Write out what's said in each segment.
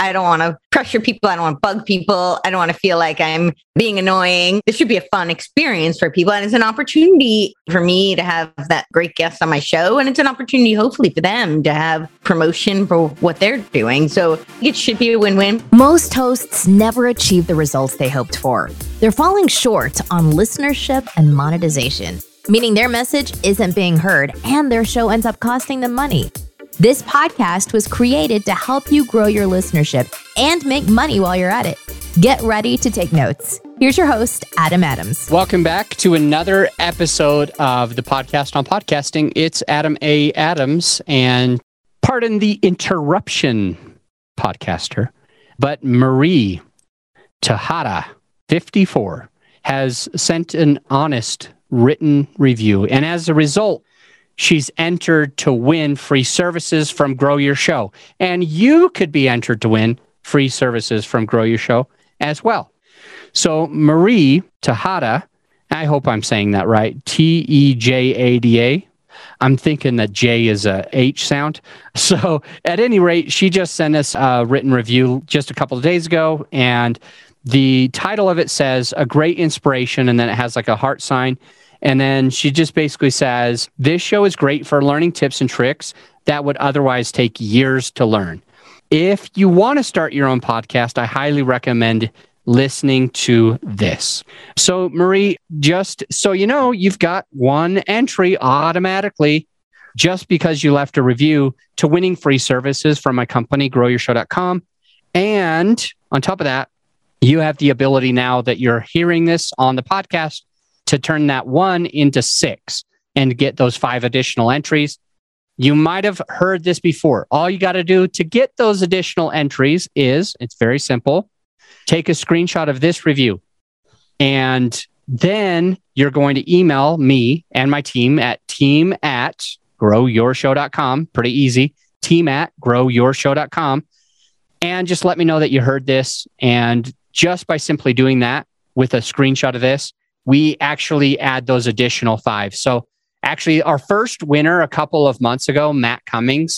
I don't want to pressure people. I don't want to bug people. I don't want to feel like I'm being annoying. This should be a fun experience for people. And it's an opportunity for me to have that great guest on my show. And it's an opportunity, hopefully, for them to have promotion for what they're doing. So it should be a win-win. Most hosts never achieve the results they hoped for. They're falling short on listenership and monetization, meaning their message isn't being heard and their show ends up costing them money. This podcast was created to help you grow your listenership and make money while you're at it. Get ready to take notes. Here's your host, Adam Adams. Welcome back to another episode of the Podcast on Podcasting. It's Adam A. Adams, and pardon the interruption, podcaster, but Marie Tejada, 54, has sent an honest written review. And as a result, she's entered to win free services from Grow Your Show. And you could be entered to win free services from Grow Your Show as well. So Marie Tejada, I hope I'm saying that right, Tejada. I'm thinking that J is a H sound. So at any rate, she just sent us a written review just a couple of days ago. And the title of it says, "A Great Inspiration," and then it has like a heart sign. And then she just basically says, "This show is great for learning tips and tricks that would otherwise take years to learn. If you want to start your own podcast, I highly recommend listening to this." So Marie, just so you know, you've got one entry automatically just because you left a review to winning free services from my company, growyourshow.com. And on top of that, you have the ability now that you're hearing this on the podcast to turn that 1 into 6 and get those 5 additional entries. You might have heard this before. All you got to do to get those additional entries is, it's very simple. Take a screenshot of this review, and then you're going to email me and my team at team@growyourshow.com. Pretty easy. team@growyourshow.com. And just let me know that you heard this. And just by simply doing that with a screenshot of this, we actually add those additional 5. So actually our first winner a couple of months ago, Matt Cummings,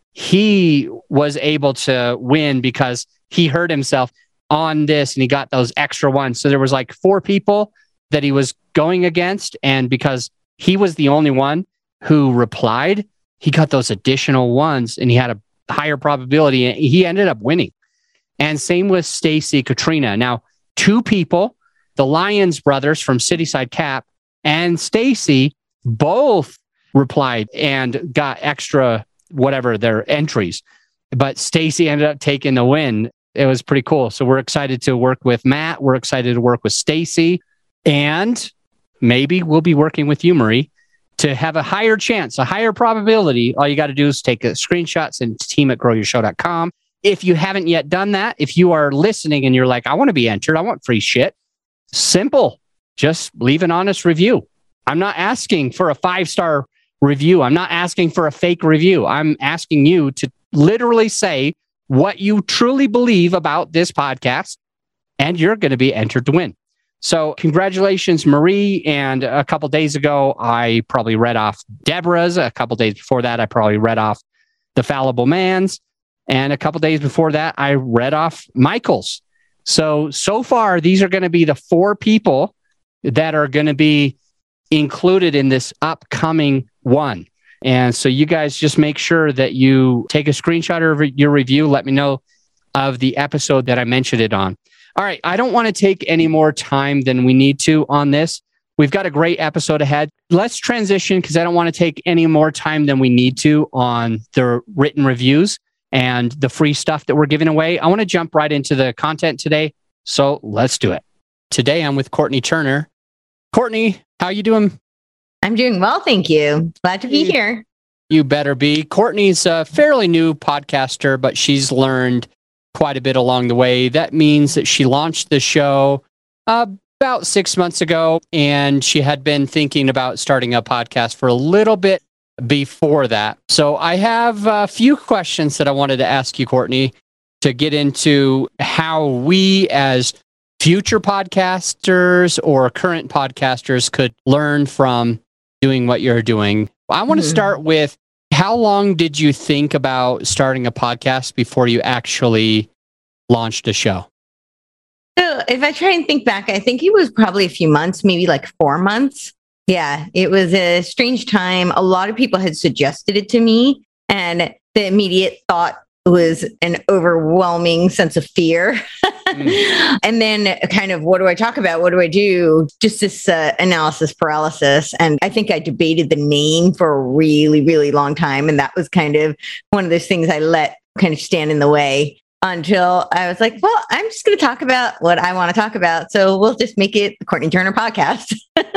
he was able to win because he heard himself on this and he got those extra ones. So there was like 4 people that he was going against. And because he was the only one who replied, he got those additional ones and he had a higher probability and he ended up winning. And same with Stacy Katrina. Now, 2 people, the Lyons brothers from Cityside Cap and Stacy, both replied and got extra whatever their entries. But Stacy ended up taking the win. It was pretty cool. So we're excited to work with Matt. We're excited to work with Stacy. And maybe we'll be working with you, Marie, to have a higher chance, a higher probability. All you got to do is take screenshots and team@growyourshow.com. If you haven't yet done that, if you are listening and you're like, I want to be entered, I want free shit. Simple. Just leave an honest review. I'm not asking for a 5-star review. I'm not asking for a fake review. I'm asking you to literally say what you truly believe about this podcast, and you're going to be entered to win. So congratulations, Marie. And a couple days ago, I probably read off Deborah's. A couple days before that, I probably read off The Fallible Man's. And a couple days before that, I read off Michael's. So far, these are going to be the 4 people that are going to be included in this upcoming one. And so you guys just make sure that you take a screenshot of your review. Let me know of the episode that I mentioned it on. All right. I don't want to take any more time than we need to on this. We've got a great episode ahead. Let's transition because I don't want to take any more time than we need to on the written reviews and the free stuff that we're giving away. I want to jump right into the content today. So let's do it. Today, I'm with Courtney Turner. Courtney, how you doing? I'm doing well, thank you. Glad to be here. You better be. Courtney's a fairly new podcaster, but she's learned quite a bit along the way. That means that she launched the show about 6 months ago, and she had been thinking about starting a podcast for a little bit before that. So I have a few questions that I wanted to ask you, Courtney, to get into how we as future podcasters or current podcasters could learn from doing what you're doing. I want to start with, how long did you think about starting a podcast before you actually launched a show? So if I try and think back, I think it was probably a few months, maybe like 4 months. Yeah, it was a strange time. A lot of people had suggested it to me, and the immediate thought was an overwhelming sense of fear. And then kind of, what do I talk about? What do I do? Just this analysis paralysis. And I think I debated the name for a really, really long time. And that was kind of one of those things I let kind of stand in the way until I was like, well, I'm just going to talk about what I want to talk about. So we'll just make it the Courtney Turner podcast.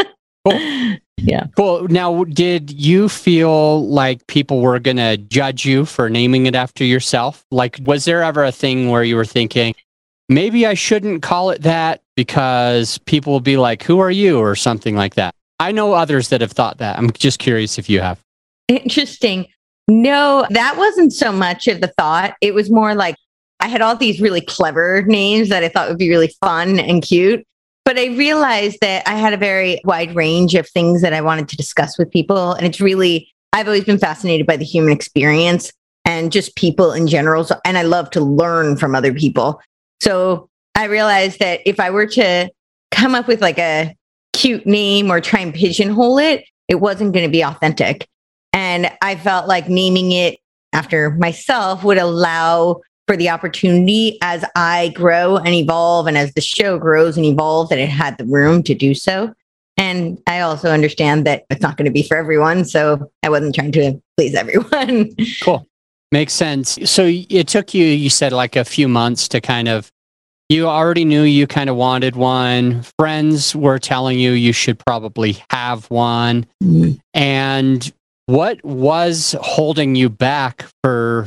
Cool. Yeah. Cool. Now, did you feel like people were going to judge you for naming it after yourself? Like, was there ever a thing where you were thinking, maybe I shouldn't call it that because people will be like, who are you? Or something like that. I know others that have thought that. I'm just curious if you have. Interesting. No, that wasn't so much of the thought. It was more like I had all these really clever names that I thought would be really fun and cute. But I realized that I had a very wide range of things that I wanted to discuss with people. And it's really, I've always been fascinated by the human experience and just people in general. So, and I love to learn from other people. So I realized that if I were to come up with like a cute name or try and pigeonhole it, it wasn't going to be authentic. And I felt like naming it after myself would allow for the opportunity as I grow and evolve, and as the show grows and evolves, that it had the room to do so. And I also understand that it's not going to be for everyone. So I wasn't trying to please everyone. Cool. Makes sense. So it took you, you said like a few months to kind of, you already knew you kind of wanted one. Friends were telling you you should probably have one. Mm-hmm. And what was holding you back for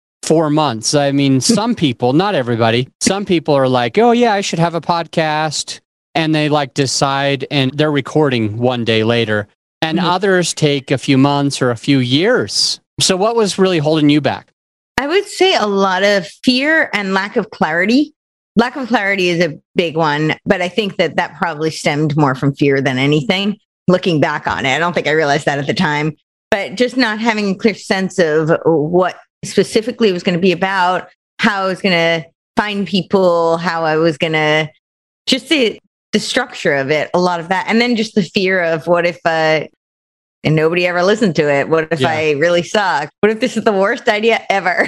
4 months? I mean, some people, not everybody, some people are like, oh yeah, I should have a podcast. And they like decide and they're recording one day later. And others take a few months or a few years. So what was really holding you back? I would say a lot of fear and lack of clarity. Lack of clarity is a big one, but I think that that probably stemmed more from fear than anything. Looking back on it, I don't think I realized that at the time, but just not having a clear sense of what specifically it was going to be about, how I was going to find people, how I was going to just the structure of it, a lot of that. And then just the fear of what if and nobody ever listened to it? What if I really suck? What if this is the worst idea ever?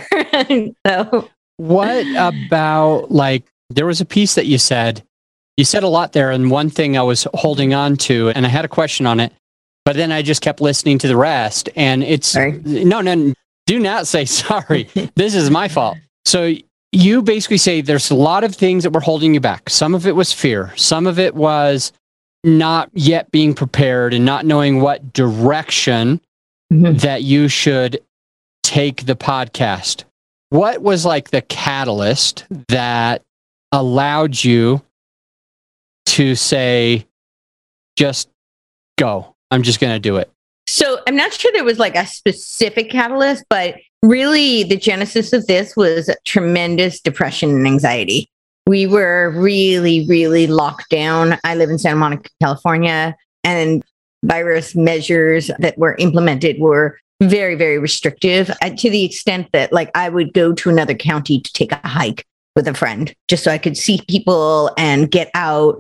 So what about, like, there was a piece that you said a lot there. And one thing I was holding on to, and I had a question on it, but then I just kept listening to the rest. And it's, no, do not say sorry. This is my fault. So you basically say there's a lot of things that were holding you back. Some of it was fear. Some of it was not yet being prepared and not knowing what direction that you should take the podcast. What was like the catalyst that allowed you to say, just go, I'm just going to do it? So I'm not sure there was like a specific catalyst, but really the genesis of this was tremendous depression and anxiety. We were really, really locked down. I live in Santa Monica, California, and virus measures that were implemented were very, very restrictive, to the extent that like I would go to another county to take a hike with a friend just so I could see people and get out.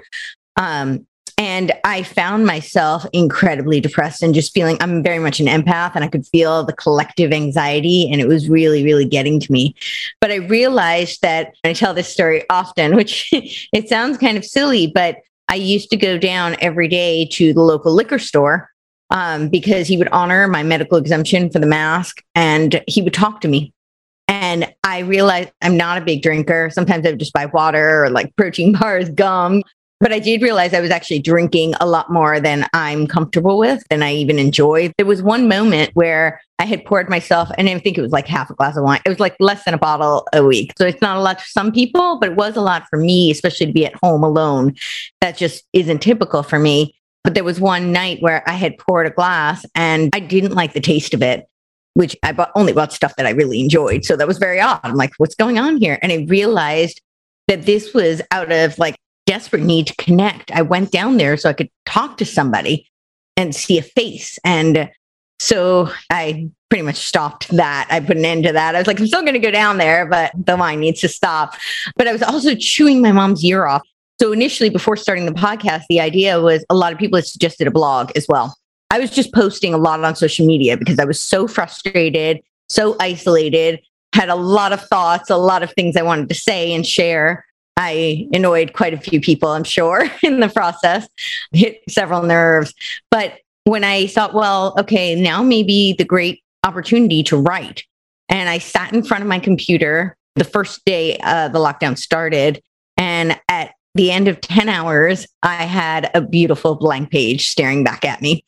And I found myself incredibly depressed and just feeling, I'm very much an empath, and I could feel the collective anxiety, and it was really, really getting to me. But I realized that, and I tell this story often, which it sounds kind of silly, but I used to go down every day to the local liquor store because he would honor my medical exemption for the mask, and he would talk to me. And I realized I'm not a big drinker. Sometimes I would just buy water or like protein bars, gum. But I did realize I was actually drinking a lot more than I'm comfortable with, than I even enjoy. There was one moment where I had poured myself, and I think it was like half a glass of wine. It was like less than a bottle a week. So it's not a lot for some people, but it was a lot for me, especially to be at home alone. That just isn't typical for me. But there was one night where I had poured a glass and I didn't like the taste of it, which I only bought stuff that I really enjoyed. So that was very odd. I'm like, what's going on here? And I realized that this was out of like desperate need to connect. I went down there so I could talk to somebody and see a face. And So I pretty much stopped that. I put an end to that. I was like, I'm still going to go down there, but the wine needs to stop. But I was also chewing my mom's ear off. So initially, before starting the podcast, the idea was a lot of people had suggested a blog as well. I was just posting a lot on social media because I was so frustrated, so isolated, had a lot of thoughts, a lot of things I wanted to say and share. I annoyed quite a few people, I'm sure, in the process, hit several nerves. But when I thought, well, okay, now maybe the great opportunity to write. And I sat in front of my computer the first day the lockdown started. And at the end of 10 hours, I had a beautiful blank page staring back at me.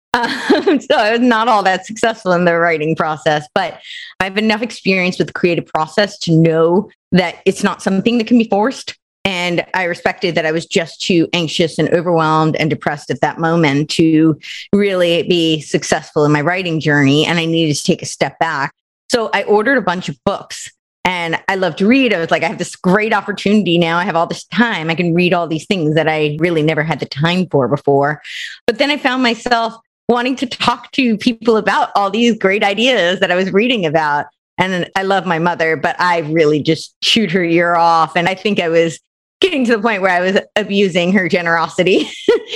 So I was not all that successful in the writing process, but I have enough experience with the creative process to know that it's not something that can be forced. And I respected that I was just too anxious and overwhelmed and depressed at that moment to really be successful in my writing journey. And I needed to take a step back. So I ordered a bunch of books. And I love to read. I was like, I have this great opportunity now. I have all this time. I can read all these things that I really never had the time for before. But then I found myself wanting to talk to people about all these great ideas that I was reading about. And I love my mother, but I really just chewed her ear off. And I think I was getting to the point where I was abusing her generosity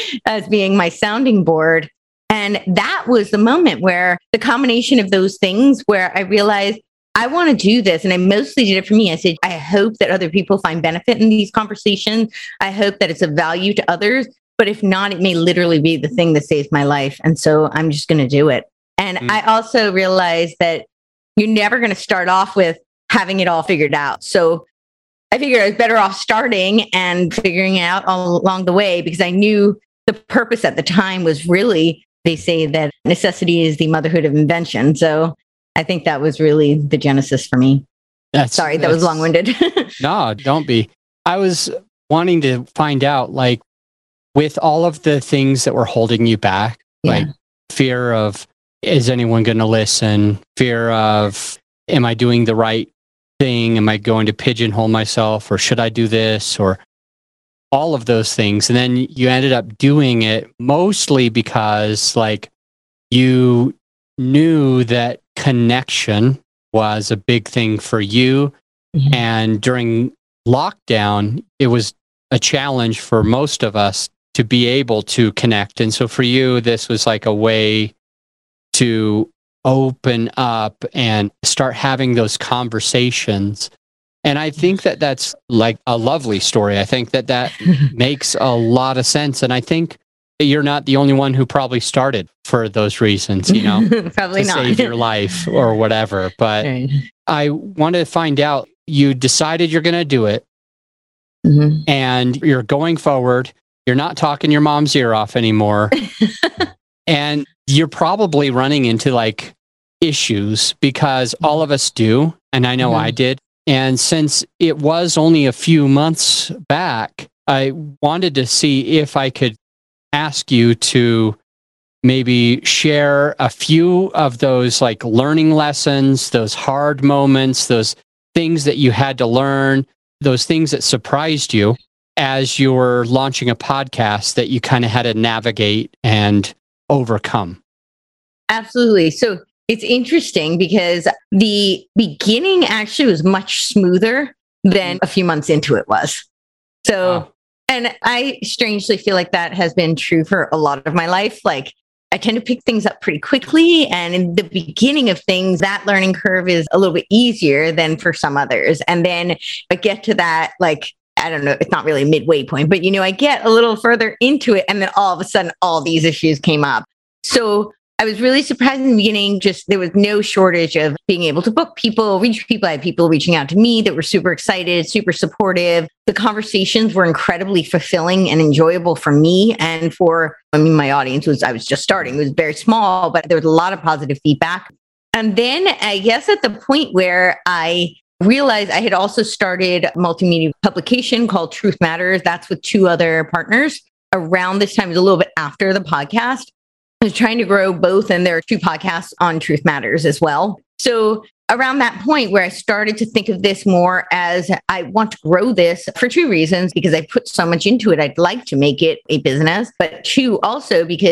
as being my sounding board. And that was the moment where the combination of those things where I realized I want to do this. And I mostly did it for me. I said, I hope that other people find benefit in these conversations. I hope that it's of value to others. But if not, it may literally be the thing that saves my life. And so I'm just going to do it. And I also realized that you're never going to start off with having it all figured out. So I figured I was better off starting and figuring it out all along the way, because I knew the purpose at the time was really, they say that necessity is the motherhood of invention. So I think that was really the genesis for me. Sorry, that was long-winded. No, don't be. I was wanting to find out, like, with all of the things that were holding you back, like fear of, is anyone going to listen? Fear of, am I doing the right thing? Am I going to pigeonhole myself? Or should I do this? Or all of those things. And then you ended up doing it mostly because, like, you knew that connection was a big thing for you. Mm-hmm. And during lockdown, it was a challenge for most of us to be able to connect. And so for you, this was like a way to open up and start having those conversations. And I think that that's like a lovely story. I think that that makes a lot of sense. And I think you're not the only one who probably started for those reasons, you know, probably to not save your life or whatever. But right. I wanted to find out, you decided you're going to do it, and you're going forward. You're not talking your mom's ear off anymore. And you're probably running into like issues, because all of us do. And I know I did. And since it was only a few months back, I wanted to see if I could ask you to maybe share a few of those like learning lessons, those hard moments, those things that you had to learn, those things that surprised you as you were launching a podcast that you kind of had to navigate and overcome. Absolutely. So it's interesting because the beginning actually was much smoother than a few months into it was. So, and I strangely feel like that has been true for a lot of my life. Like, I tend to pick things up pretty quickly. And in the beginning of things, that learning curve is a little bit easier than for some others. And then I get to that, like, I don't know, it's not really a midway point, but, you know, I get a little further into it. And then all of a sudden, all these issues came up. So I was really surprised in the beginning. Just there was no shortage of being able to book people, reach people. I had people reaching out to me that were super excited, super supportive. The conversations were incredibly fulfilling and enjoyable for me and for, I mean, my audience was, I was just starting, it was very small, but there was a lot of positive feedback. And then I guess at the point where I realized I had also started a multimedia publication called Truth Matters. That's with two other partners. Around this time, it was a little bit after the podcast. I was trying to grow both, and there are two podcasts on Truth Matters as well. So around that point where I started to think of this more as I want to grow this for two reasons, because I put so much into it. I'd like to make it a business, but two, also because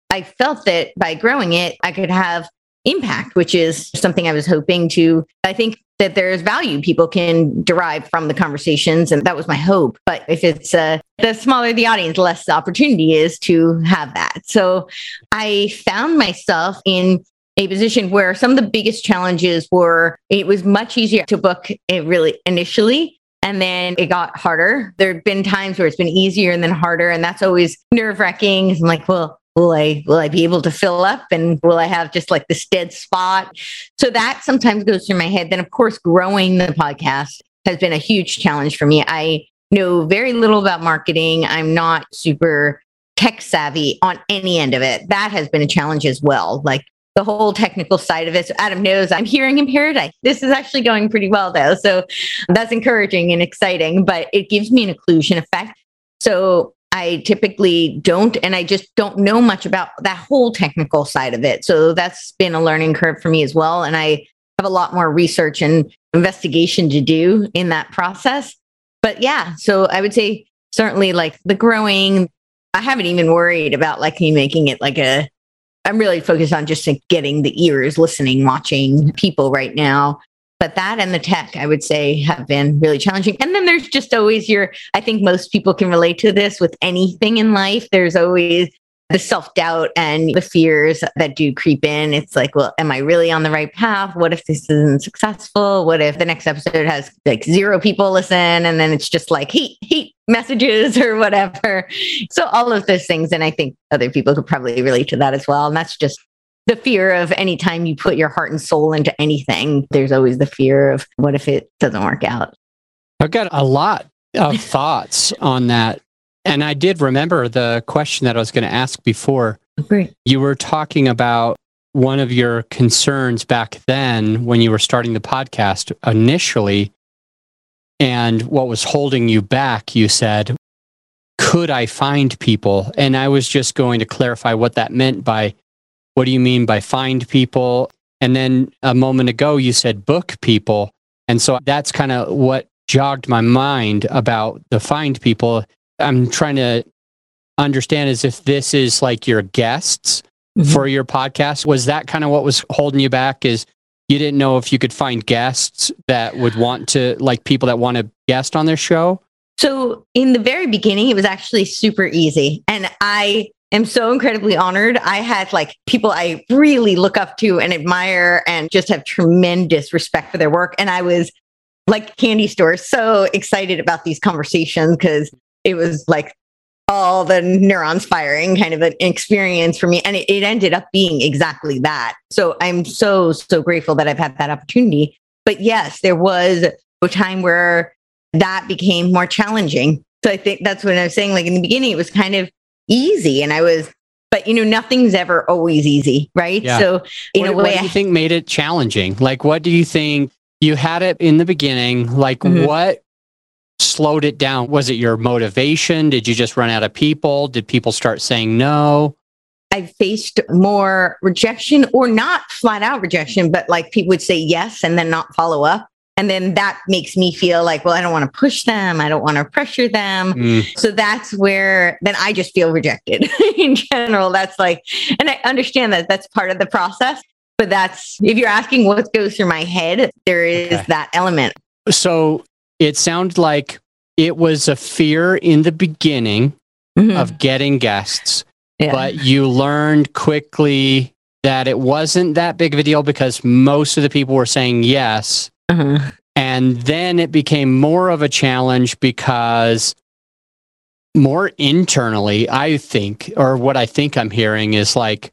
I felt that by growing it, I could have impact, which is something I was hoping to. I think that there's value people can derive from the conversations, and that was my hope. But if it's the smaller the audience, the less the opportunity is to have that. So I found myself in a position where some of the biggest challenges were, it was much easier to book it really initially. And then it got harder. There have been times where it's been easier and then harder. And that's always nerve wracking. I'm like, well, will I be able to fill up, and will I have just like this dead spot? So that sometimes goes through my head. Then of course, growing the podcast has been a huge challenge for me. I know very little about marketing. I'm not super tech savvy on any end of it. That has been a challenge as well. Like the whole technical side of it. So Adam knows I'm hearing impaired. This is actually going pretty well though. So that's encouraging and exciting, but it gives me an occlusion effect. So I typically don't, and I just don't know much about that whole technical side of it. So that's been a learning curve for me as well. And I have a lot more research and investigation to do in that process. But yeah, so I would say certainly like the growing, I haven't even worried about like me making it like I'm really focused on just like getting the ears, listening, watching people right now. But that and the tech, I would say, have been really challenging. And then there's just always I think most people can relate to this with anything in life. There's always the self-doubt and the fears that do creep in. It's like, well, am I really on the right path? What if this isn't successful? What if the next episode has like 0 people listen and then it's just like hate messages or whatever? So all of those things. And I think other people could probably relate to that as well. And that's just the fear of anytime you put your heart and soul into anything, there's always the fear of what if it doesn't work out? I've got a lot of thoughts on that. And I did remember the question that I was going to ask before. Great. You were talking about one of your concerns back then when you were starting the podcast initially, and what was holding you back, you said, could I find people? And I was just going to clarify what that meant by, what do you mean by find people? And then a moment ago, you said book people. And so that's kind of what jogged my mind about the find people. I'm trying to understand as if this is like your guests for your podcast. Was that kind of what was holding you back, is you didn't know if you could find guests that would want to, like people that want to guest on their show? So in the very beginning, it was actually super easy. And I am so incredibly honored. I had like people I really look up to and admire and just have tremendous respect for their work. And I was like candy store, so excited about these conversations because it was like all the neurons firing kind of an experience for me. And it ended up being exactly that. So I'm so grateful that I've had that opportunity. But yes, there was a time where that became more challenging. So I think that's when I was saying, like in the beginning, it was kind of easy. And but nothing's ever always easy, right? Yeah. So in a way, what do you think made it challenging? Like, what do you think you had it in the beginning? Like what slowed it down? Was it your motivation? Did you just run out of people? Did people start saying no? I faced more rejection, or not flat out rejection, but like people would say yes and then not follow up. And then that makes me feel like, well, I don't want to push them. I don't want to pressure them. So that's where then I just feel rejected in general. That's like, and I understand that that's part of the process, but if you're asking what goes through my head, there is that element. So it sounded like it was a fear in the beginning of getting guests, but you learned quickly that it wasn't that big of a deal because most of the people were saying yes. And then it became more of a challenge because more internally, I think, or what I think I'm hearing is like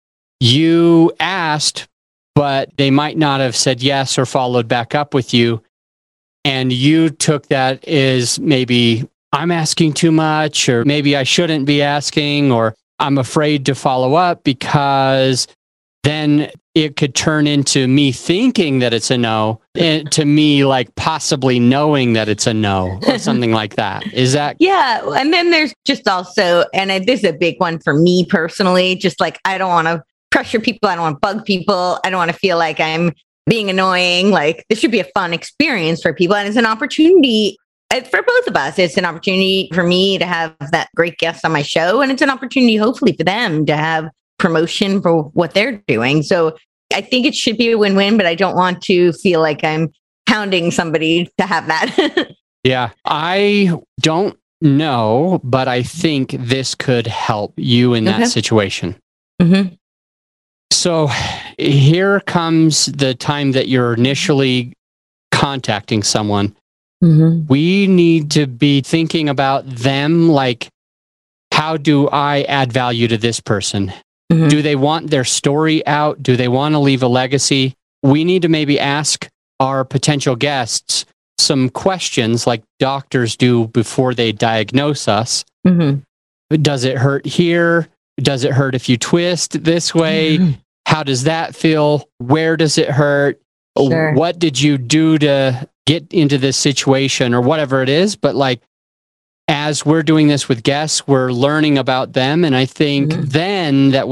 you asked, but they might not have said yes or followed back up with you. And you took that as maybe I'm asking too much, or maybe I shouldn't be asking, or I'm afraid to follow up because then it could turn into me thinking that it's a no, and to me like possibly knowing that it's a no or something like that. Is that? Yeah. And then there's just also, and this is a big one for me personally, just like I don't want to pressure people. I don't want to bug people. I don't want to feel like I'm being annoying. Like this should be a fun experience for people. And it's an opportunity for both of us. It's an opportunity for me to have that great guest on my show. And it's an opportunity hopefully for them to have promotion for what they're doing. So I think it should be a win-win, but I don't want to feel like I'm hounding somebody to have that. Yeah, I don't know, but I think this could help you in that situation. Mm-hmm. So here comes the time that you're initially contacting someone. Mm-hmm. We need to be thinking about them like, how do I add value to this person? Mm-hmm. Do they want their story out? Do they want to leave a legacy? We need to maybe ask our potential guests some questions like doctors do before they diagnose us. Mm-hmm. Does it hurt here? Does it hurt if you twist this way? Mm-hmm. How does that feel? Where does it hurt? Sure. What did you do to get into this situation or whatever it is? But like, as we're doing this with guests, we're learning about them. And I think then that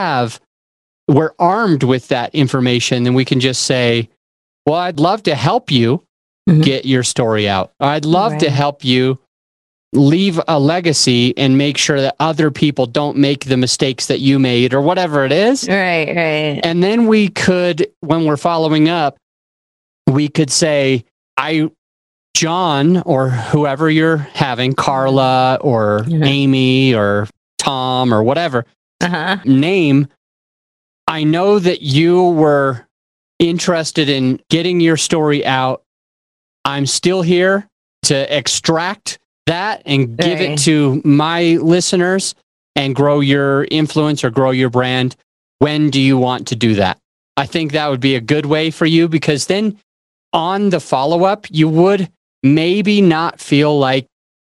we're armed with that information, then we can just say, well, I'd love to help you get your story out. I'd love to help you leave a legacy and make sure that other people don't make the mistakes that you made or whatever it is. Right. And then we could, when we're following up, we could say, John, or whoever you're having, Carla or Amy or Tom or whatever name, I know that you were interested in getting your story out. I'm still here to extract that and give it to my listeners and grow your influence or grow your brand. When do you want to do that? I think that would be a good way for you, because then on the follow-up, you would maybe not feel like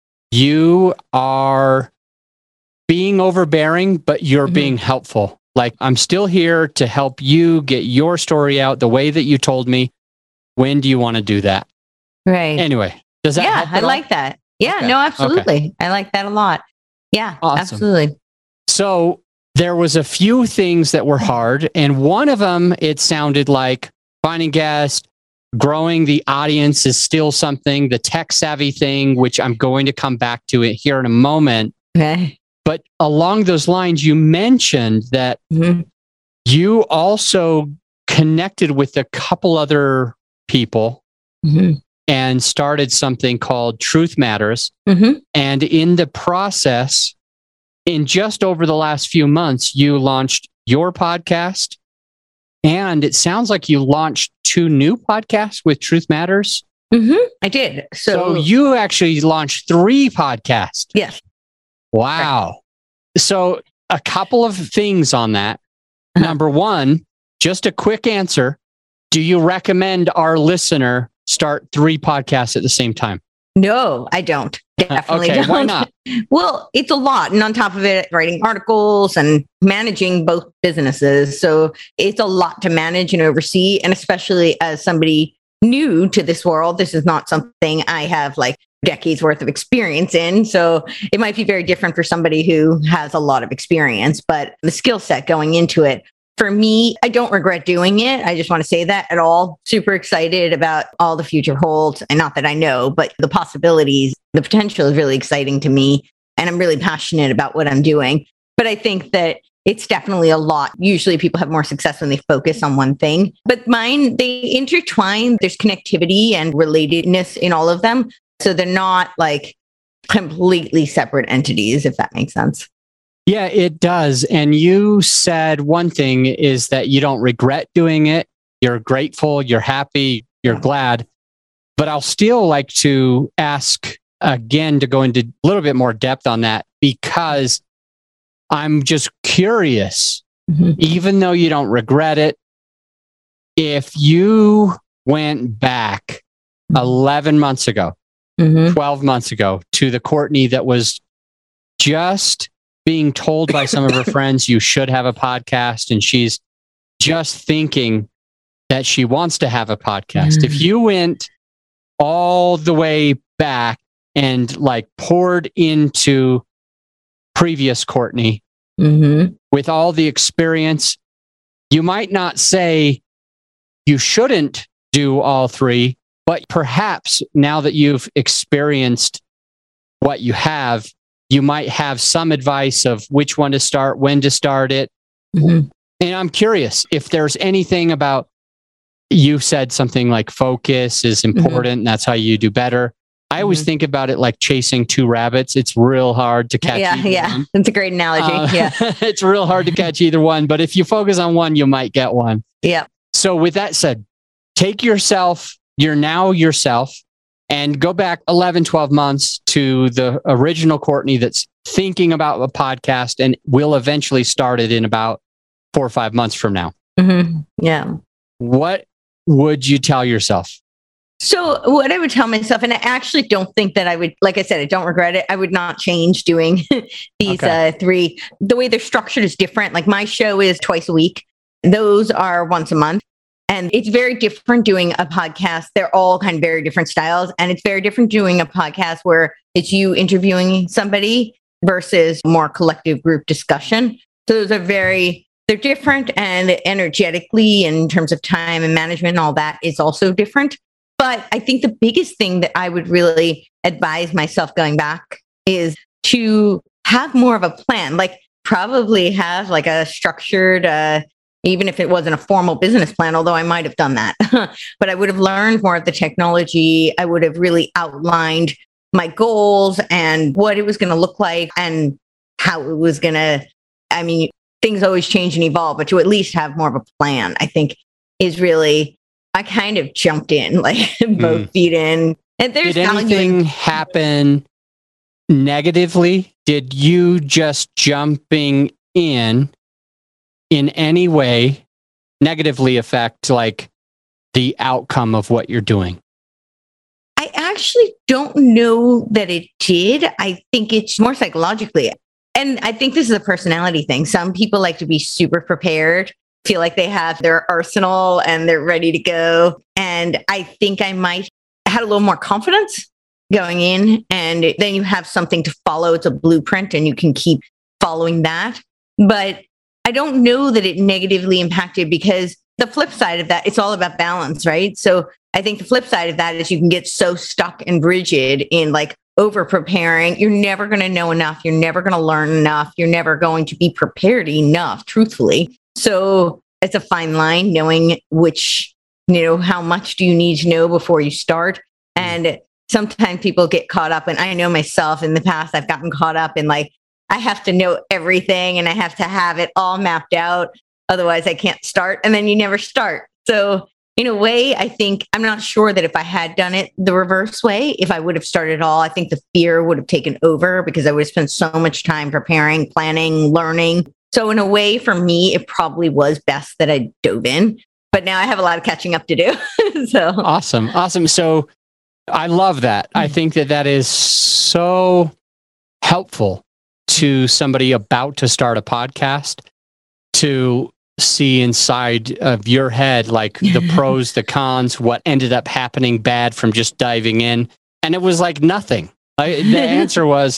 you are being overbearing, but you're being helpful. Like, I'm still here to help you get your story out the way that you told me. When do you want to do that? Right. Anyway, does that help at all? like that. Yeah, Okay. no, absolutely. Okay. I like that a lot. Yeah, awesome. Absolutely. So there was a few things that were hard. And one of them, it sounded like finding guests, growing the audience is still something, the tech savvy thing, which I'm going to come back to it here in a moment. Okay. But along those lines, you mentioned that you also connected with a couple other people and started something called Truth Matters. And in the process, in just over the last few months, you launched your podcast. And it sounds like you launched 2 new podcasts with Truth Matters. I did. So you actually launched 3 podcasts. Yes. Wow. Right. So a couple of things on that. Number one, just a quick answer. Do you recommend our listener start 3 podcasts at the same time? No, I don't. Definitely don't. Why not? Well, it's a lot. And on top of it, writing articles and managing both businesses. So it's a lot to manage and oversee. And especially as somebody new to this world, this is not something I have like decades worth of experience in. So it might be very different for somebody who has a lot of experience, but the skill set going into it, for me, I don't regret doing it. I just want to say that at all. Super excited about all the future holds. And not that I know, but the possibilities, the potential is really exciting to me. And I'm really passionate about what I'm doing. But I think that it's definitely a lot. Usually people have more success when they focus on one thing. But mine, they intertwine. There's connectivity and relatedness in all of them. So they're not like completely separate entities, if that makes sense. Yeah, it does. And you said one thing is that you don't regret doing it. You're grateful, you're happy, you're glad. But I'll still like to ask again to go into a little bit more depth on that, because I'm just curious, even though you don't regret it, if you went back 11 months ago, 12 months ago to the Courtney that was just being told by some of her friends, you should have a podcast, and she's just thinking that she wants to have a podcast. If you went all the way back and like poured into previous Courtney with all the experience, you might not say you shouldn't do all 3, but perhaps now that you've experienced what you have, you might have some advice of which one to start, when to start it, Mhm. And I'm curious if there's anything about, you said something like focus is important. And that's how you do better. I always think about it like chasing two rabbits. It's real hard to catch either one. That's a great analogy. It's real hard to catch either one. But if you focus on one, you might get one. Yeah. So with that said, take yourself, you're now yourself, and go back 11, 12 months to the original Courtney that's thinking about a podcast and will eventually start it in about 4 or 5 months from now. Yeah. What would you tell yourself? So what I would tell myself, and I actually don't think that I would, like I said, I don't regret it. I would not change doing these three. The way they're structured is different. Like my show is twice a week. Those are once a month. And it's very different doing a podcast. They're all kind of very different styles. And it's very different doing a podcast where it's you interviewing somebody versus more collective group discussion. So those are they're different, and energetically in terms of time and management and all that is also different. But I think the biggest thing that I would really advise myself going back is to have more of a plan, like probably have like a structured, even if it wasn't a formal business plan, although I might have done that, but I would have learned more of the technology. I would have really outlined my goals and what it was going to look like and how it was going to, things always change and evolve, but to at least have more of a plan, I think is really, I kind of jumped in, like both feet in. And there's Did anything happen negatively? Did you just jumping in any way negatively affect like the outcome of what you're doing? I actually don't know that it did. I think it's more psychologically. And I think this is a personality thing. Some people like to be super prepared, feel like they have their arsenal and they're ready to go. And I think I might have had a little more confidence going in, and then you have something to follow. It's a blueprint and you can keep following that. But I don't know that it negatively impacted, because the flip side of that, it's all about balance, right? So I think the flip side of that is you can get so stuck and rigid in like over preparing. You're never going to know enough. You're never going to learn enough. You're never going to be prepared enough, truthfully. So it's a fine line, knowing which, how much do you need to know before you start? And sometimes people get caught up, and I know myself in the past, I've gotten caught up in like, I have to know everything and I have to have it all mapped out. Otherwise I can't start. And then you never start. So in a way, I think, I'm not sure that if I had done it the reverse way, if I would have started all, I think the fear would have taken over, because I would have spent so much time preparing, planning, learning. So in a way, for me, it probably was best that I dove in. But now I have a lot of catching up to do. So Awesome. So I love that. I think that is so helpful to somebody about to start a podcast, to see inside of your head, like the pros, the cons, what ended up happening bad from just diving in. And it was like nothing. The answer was,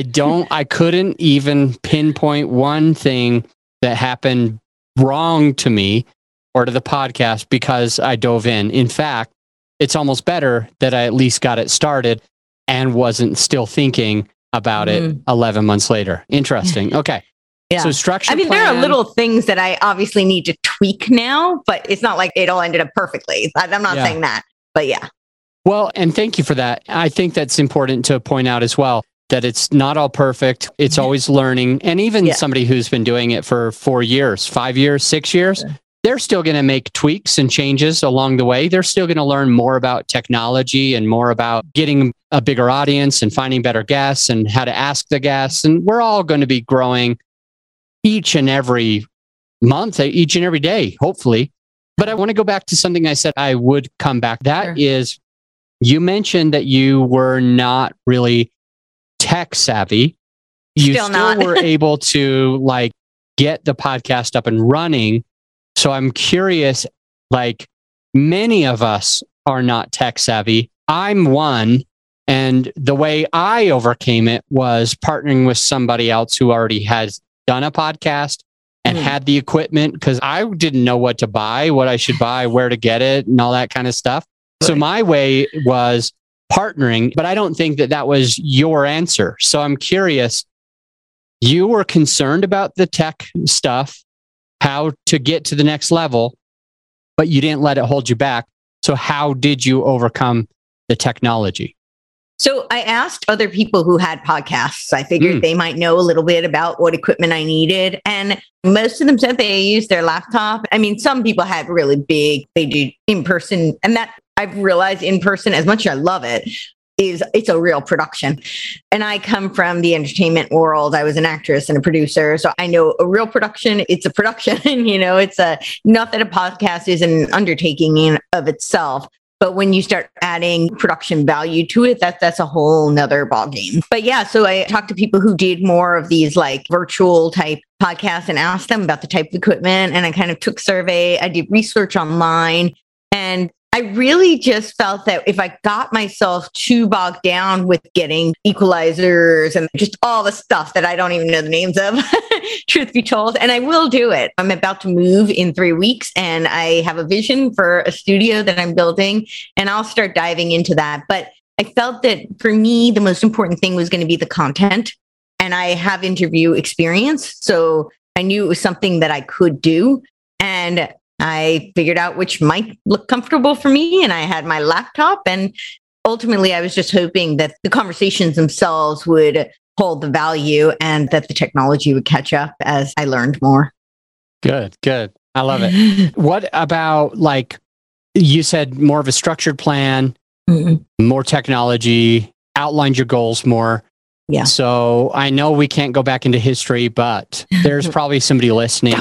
I couldn't even pinpoint one thing that happened wrong to me or to the podcast because I dove in. In fact, it's almost better that I at least got it started and wasn't still thinking about it 11 months later. Interesting. Okay. Yeah. So structure. there are little things that I obviously need to tweak now, but it's not like it all ended up perfectly. I'm not saying that, but yeah. Well, and thank you for that. I think that's important to point out as well, that it's not all perfect. It's always learning. And even somebody who's been doing it for 4 years, 5 years, 6 years, they're still going to make tweaks and changes along the way. They're still going to learn more about technology and more about getting a bigger audience and finding better guests and how to ask the guests. And we're all going to be growing each and every month, each and every day, hopefully. But I want to go back to something I said I would come back. That is, you mentioned that you were not really tech savvy. You still were able to like get the podcast up and running. So I'm curious, like many of us are not tech savvy. I'm one. And the way I overcame it was partnering with somebody else who already has done a podcast and had the equipment, because I didn't know what to buy, what I should buy, where to get it, and all that kind of stuff. Right. So my way was partnering, but I don't think that was your answer. So I'm curious, you were concerned about the tech stuff. how to get to the next level, but you didn't let it hold you back. So how did you overcome the technology? So I asked other people who had podcasts. I figured they might know a little bit about what equipment I needed. And most of them said they used their laptop. I mean, some people had really big, they do in person. And that I've realized in person, as much as I love it, it's a real production. And I come from the entertainment world. I was an actress and a producer. So I know a real production, it's a production. Not that a podcast is an undertaking in of itself. But when you start adding production value to it, that's a whole nother ballgame. But yeah, so I talked to people who did more of these like virtual type podcasts and asked them about the type of equipment. And I kind of took survey. I did research online. And I really just felt that if I got myself too bogged down with getting equalizers and just all the stuff that I don't even know the names of, truth be told, and I will do it. I'm about to move in 3 weeks and I have a vision for a studio that I'm building and I'll start diving into that. But I felt that for me, the most important thing was going to be the content. And I have interview experience. So I knew it was something that I could do. And I figured out which might look comfortable for me, and I had my laptop. And ultimately, I was just hoping that the conversations themselves would hold the value and that the technology would catch up as I learned more. Good. I love it. What about, like, you said more of a structured plan, more technology, outlined your goals more. Yeah. So I know we can't go back into history, but there's probably somebody listening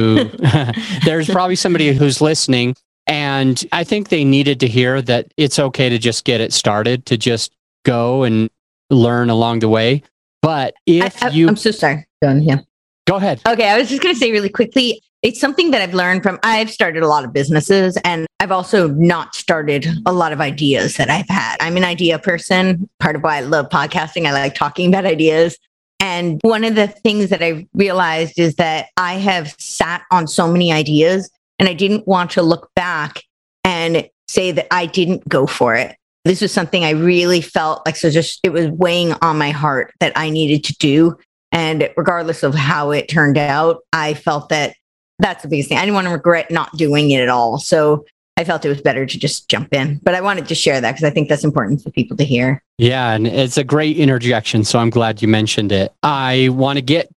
there's probably somebody who's listening. And I think they needed to hear that it's okay to just get it started, to just go and learn along the way. But I'm so sorry. Go ahead. Okay. I was just going to say really quickly, it's something that I've learned I've started a lot of businesses and I've also not started a lot of ideas that I've had. I'm an idea person. Part of why I love podcasting. I like talking about ideas. And one of the things that I realized is that I have sat on so many ideas and I didn't want to look back and say that I didn't go for it. This was something I really felt like, it was weighing on my heart that I needed to do. And regardless of how it turned out, I felt that that's the biggest thing. I didn't want to regret not doing it at all. So I felt it was better to just jump in. But I wanted to share that because I think that's important for people to hear. Yeah, and it's a great interjection. So I'm glad you mentioned it. I want to get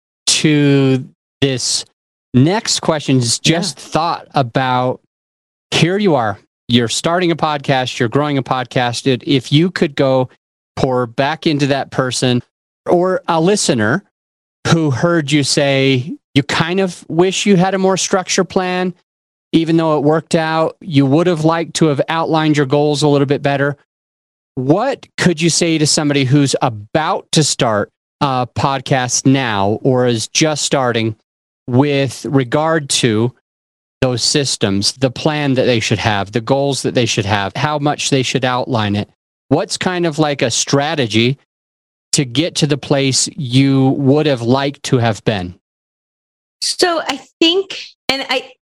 to this next question. Just thought about, here you are. You're starting a podcast. You're growing a podcast. If you could go pour back into that person or a listener who heard you say, you kind of wish you had a more structured plan, even though it worked out, you would have liked to have outlined your goals a little bit better. What could you say to somebody who's about to start a podcast now or is just starting with regard to those systems, the plan that they should have, the goals that they should have, how much they should outline it? What's kind of like a strategy to get to the place you would have liked to have been? So I think, and I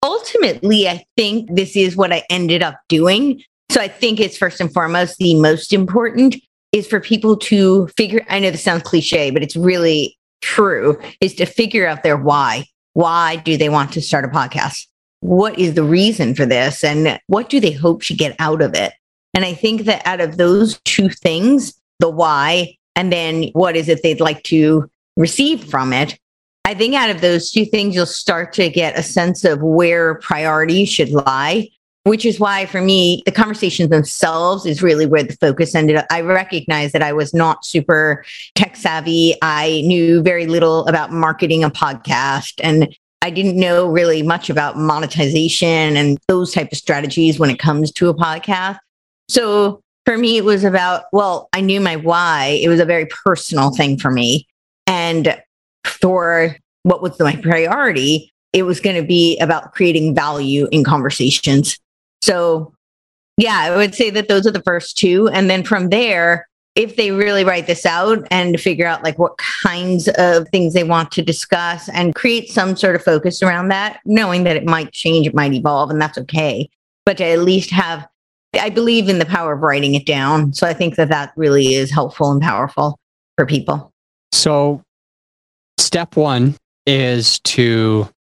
think this is what I ended up doing. So I think it's first and foremost, the most important is for people to figure, I know this sounds cliche, but it's really true, is to figure out their why. Why do they want to start a podcast? What is the reason for this? And what do they hope to get out of it? And I think that out of those two things, the why, and then what is it they'd like to receive from it, I think out of those two things, you'll start to get a sense of where priorities should lie, which is why for me, the conversations themselves is really where the focus ended up. I recognized that I was not super tech savvy. I knew very little about marketing a podcast, and I didn't know really much about monetization and those type of strategies when it comes to a podcast. So for me, it was about, I knew my why. It was a very personal thing for me. And for what was my priority, it was going to be about creating value in conversations. So yeah, I would say that those are the first two. And then from there, if they really write this out and figure out like what kinds of things they want to discuss and create some sort of focus around that, knowing that it might change, it might evolve, and that's okay. But to at least have, I believe in the power of writing it down. So I think that really is helpful and powerful for people. So step one is to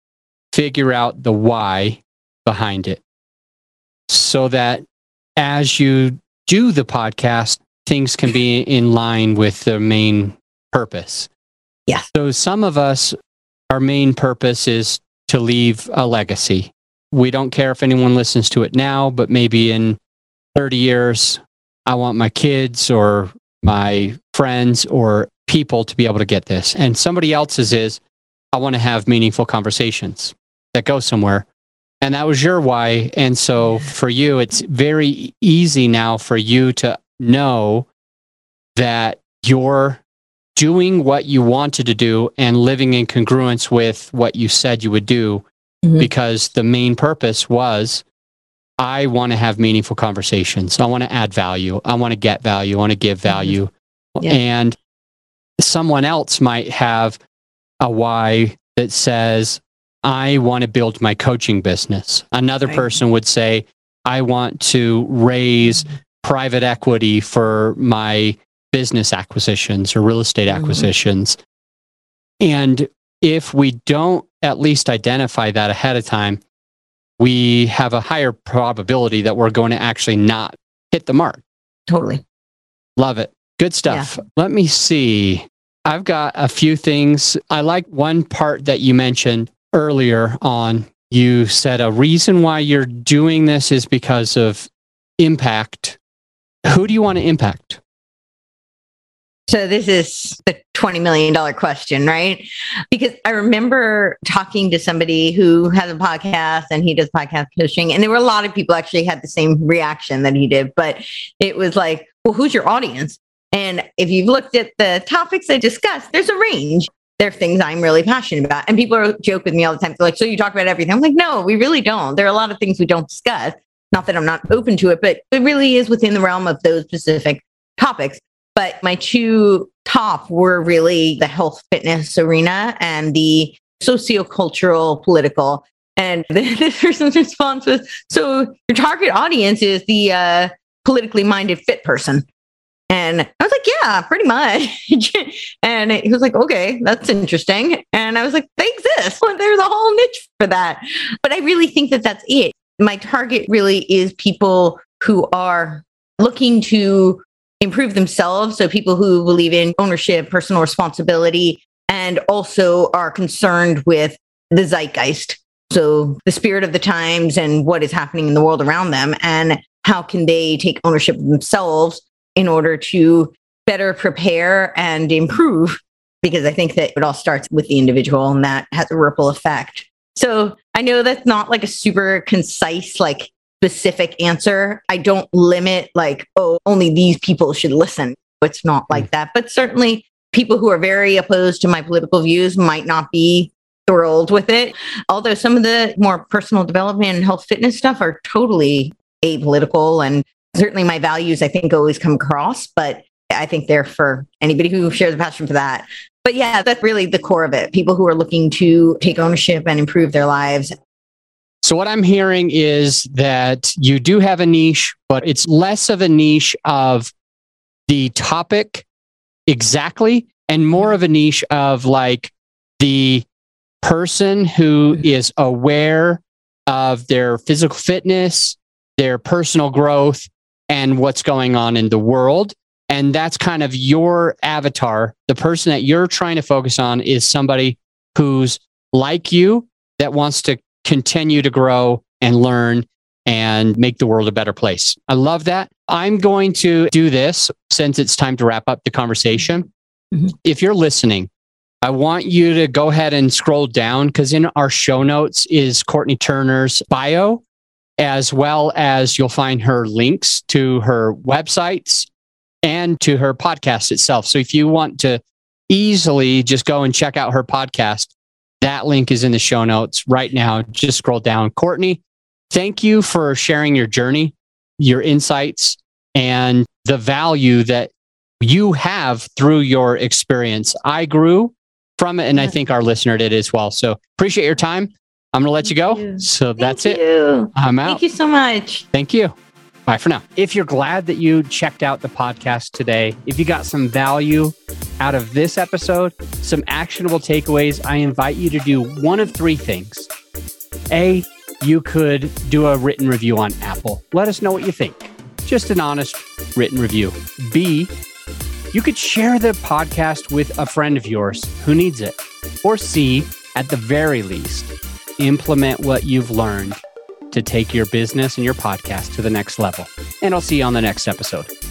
figure out the why behind it so that as you do the podcast, things can be in line with the main purpose. Yeah. So some of us, our main purpose is to leave a legacy. We don't care if anyone listens to it now, but maybe in 30 years, I want my kids or my friends or people to be able to get this. And somebody else's is, I want to have meaningful conversations that go somewhere. And that was your why. And so for you, it's very easy now for you to know that you're doing what you wanted to do and living in congruence with what you said you would do, because the main purpose was, I want to have meaningful conversations. I want to add value. I want to get value. I want to give value. Yeah. And someone else might have a why that says, I want to build my coaching business. Another person would say, I want to raise private equity for my business acquisitions or real estate acquisitions. And if we don't at least identify that ahead of time, we have a higher probability that we're going to actually not hit the mark. Totally. Love it. Good stuff. Yeah. Let me see. I've got a few things. I like one part that you mentioned earlier on. You said a reason why you're doing this is because of impact. Who do you want to impact? So this is the $20 million question, right? Because I remember talking to somebody who has a podcast and he does podcast coaching. And there were a lot of people actually had the same reaction that he did. But it was like, well, who's your audience? And if you've looked at the topics I discussed, there's a range. There are things I'm really passionate about. And people joke with me all the time. They're like, so you talk about everything? I'm like, no, we really don't. There are a lot of things we don't discuss. Not that I'm not open to it, but it really is within the realm of those specific topics. But my two top were really the health fitness arena and the sociocultural political. And this person's response was, so your target audience is the politically minded fit person. And I was like, yeah, pretty much. And he was like, okay, that's interesting. And I was like, they exist. Well, there's a whole niche for that. But I really think that that's it. My target really is people who are looking to improve themselves. So people who believe in ownership, personal responsibility, and also are concerned with the zeitgeist. So the spirit of the times and what is happening in the world around them, and how can they take ownership of themselves in order to better prepare and improve? Because I think that it all starts with the individual, and that has a ripple effect. So I know that's not like a super concise, like specific answer. I don't limit like, oh, only these people should listen. It's not like that. But certainly people who are very opposed to my political views might not be thrilled with it. Although some of the more personal development and health fitness stuff are totally apolitical, and certainly my values, I think, always come across, but I think they're for anybody who shares a passion for that. But yeah, that's really the core of it. People who are looking to take ownership and improve their lives. So what I'm hearing is that you do have a niche, but it's less of a niche of the topic exactly, and more of a niche of like the person who is aware of their physical fitness, their personal growth, and what's going on in the world. And that's kind of your avatar. The person that you're trying to focus on is somebody who's like you, that wants to continue to grow and learn and make the world a better place. I love that. I'm going to do this since it's time to wrap up the conversation. Mm-hmm. If you're listening, I want you to go ahead and scroll down, because in our show notes is Courtney Turner's bio, as well as you'll find her links to her websites and to her podcast itself. So if you want to easily just go and check out her podcast, that link is in the show notes right now. Just scroll down. Courtney, thank you for sharing your journey, your insights, and the value that you have through your experience. I grew from it, and I think our listener did as well. So appreciate your time. I'm going to let you go. So that's it. I'm out. Thank you so much. Thank you. Bye for now. If you're glad that you checked out the podcast today, if you got some value out of this episode, some actionable takeaways, I invite you to do one of three things. A, you could do a written review on Apple. Let us know what you think. Just an honest written review. B, you could share the podcast with a friend of yours who needs it. Or C, at the very least, implement what you've learned to take your business and your podcast to the next level. And I'll see you on the next episode.